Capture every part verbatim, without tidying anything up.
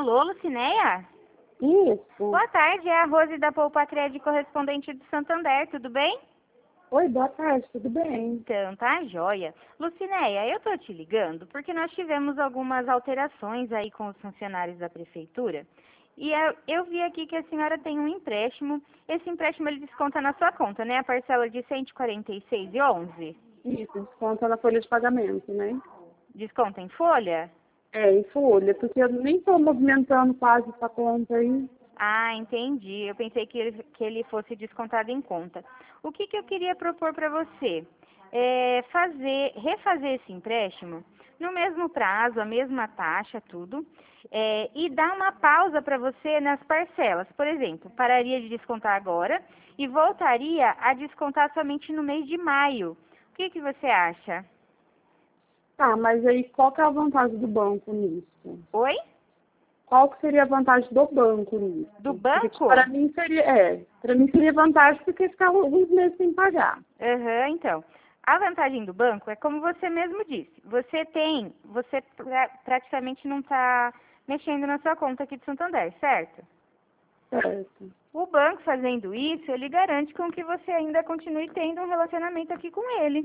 Alô, Lucinéia? Isso. Boa tarde, é a Rose da Poupa Crédito, correspondente do Santander, tudo bem? Oi, boa tarde, tudo bem? Então, tá joia. Lucinéia, eu tô te ligando porque nós tivemos algumas alterações aí com os funcionários da prefeitura. E eu, eu vi aqui que a senhora tem um empréstimo. Esse empréstimo ele desconta na sua conta, né? A parcela de cento e quarenta e seis reais e onze centavos. Isso, desconta na folha de pagamento, né? Desconta em folha? É, em folha, porque eu nem estou movimentando quase essa conta aí. Ah, entendi. Eu pensei que ele, que ele fosse descontado em conta. O que, que eu queria propor para você? É fazer, refazer esse empréstimo no mesmo prazo, a mesma taxa, tudo, é, e dar uma pausa para você nas parcelas. Por exemplo, pararia de descontar agora e voltaria a descontar somente no mês de maio. O que, que você acha? Tá, mas aí qual que é a vantagem do banco nisso? Oi? Qual que seria a vantagem do banco nisso? Do banco? Para mim seria, é, para mim seria vantagem porque ficava alguns meses sem pagar. Aham, então. A vantagem do banco é como você mesmo disse. Você tem, você pra, praticamente não está mexendo na sua conta aqui de Santander, certo? Certo. O banco fazendo isso, ele garante com que você ainda continue tendo um relacionamento aqui com ele.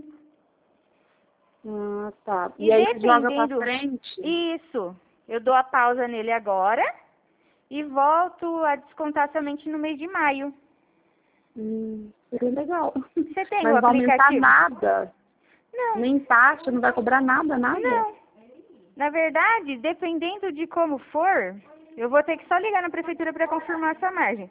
Ah, tá. E, E aí joga pra dependendo... frente? Isso. Eu dou a pausa nele agora e volto a descontar somente no mês de maio. Hum, seria legal. Você tem Mas o não vai aumentar aplicativo? nada. Não. Nem taxa, não vai cobrar nada, nada? Não. Na verdade, dependendo de como for, eu vou ter que só ligar na prefeitura para confirmar essa margem.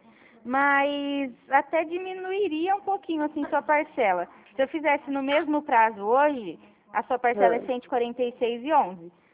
Mas até diminuiria um pouquinho assim sua parcela. Se eu fizesse no mesmo prazo hoje, a sua parcela é É. cento e quarenta e seis reais e onze centavos.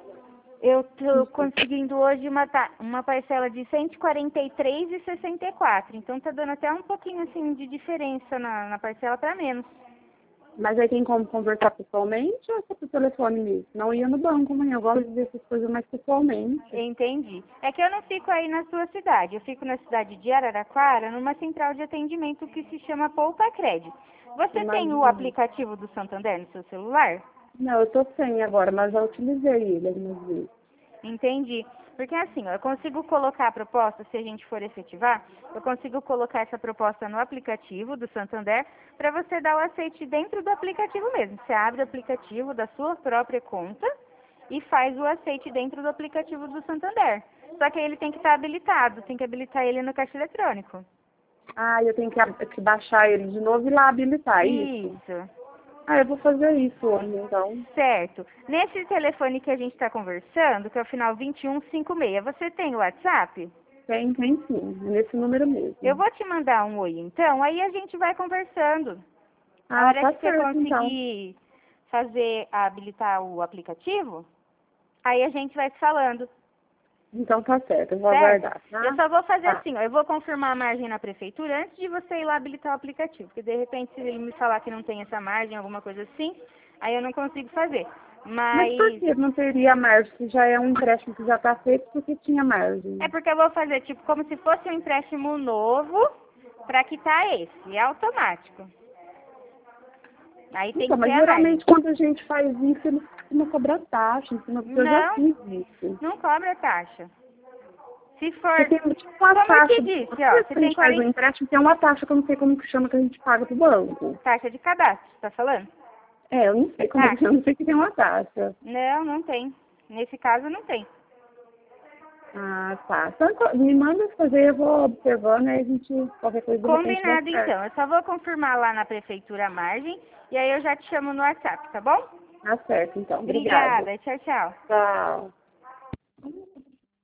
Eu estou conseguindo hoje uma, ta- uma parcela de cento e quarenta e três reais e sessenta e quatro centavos. Então tá dando até um pouquinho assim de diferença na, na parcela para menos. Mas aí tem como conversar pessoalmente ou é só por telefone mesmo? Não ia no banco, mãe. Eu gosto de ver essas coisas mais pessoalmente. Entendi. É que eu não fico aí na sua cidade. Eu fico na cidade de Araraquara, numa central de atendimento que se chama Poupa Crédito. Você tem o Imagina. aplicativo do Santander no seu celular? Não, eu tô sem agora, mas já utilizei ele algumas vezes. Entendi. Porque assim, ó, eu consigo colocar a proposta, se a gente for efetivar, eu consigo colocar essa proposta no aplicativo do Santander para você dar o aceite dentro do aplicativo mesmo. Você abre o aplicativo da sua própria conta e faz o aceite dentro do aplicativo do Santander. Só que aí ele tem que estar habilitado, tem que habilitar ele no caixa eletrônico. Ah, eu tenho que, ab- que baixar ele de novo e lá habilitar, é isso? Isso. Ah, eu vou fazer isso hoje, então. Certo. Nesse telefone que a gente está conversando, que é o final vinte e um cinquenta e seis, você tem o WhatsApp? Tem, tem sim. É nesse número Eu mesmo. vou te mandar um oi então, aí a gente vai conversando. A Ah, hora tá que você certo, então. conseguir fazer, habilitar o aplicativo, aí a gente vai se falando, Então tá certo, eu vou certo? aguardar, Eu tá? só vou fazer Tá. assim, ó, eu vou confirmar a margem na prefeitura antes de você ir lá habilitar o aplicativo, porque de repente se ele me falar que não tem essa margem, alguma coisa assim, aí eu não consigo fazer. Mas por Mas que não teria margem se já é um empréstimo que já está feito porque tinha margem? é porque eu vou fazer tipo como se fosse um empréstimo novo para quitar esse, é automático. Aí tem Então, que ter mas a margem. geralmente quando a gente faz isso, eles costumam cobrar taxa, entendeu? Porque eu já Não, fiz isso. não cobra taxa. Se Porque for, tem tipo uma como eu te taxa, disse, toda ó, vez você que a tem gente faz um quarenta empréstimo, tem uma taxa que eu não sei como que chama que a gente paga pro banco. taxa de cadastro, você tá falando? É, eu não sei como é que Taxa? chama, eu não sei que tem uma taxa. Não, não tem. Nesse caso não tem. Ah, tá. Então, co- me manda as coisas aí, eu vou observando, aí a gente, qualquer coisa, de repente, dá Combinado certo. então. Eu só vou confirmar lá na prefeitura a margem e aí eu já te chamo no WhatsApp, tá bom? Tá certo, então. Obrigada. Obrigada. Tchau, tchau. Tchau.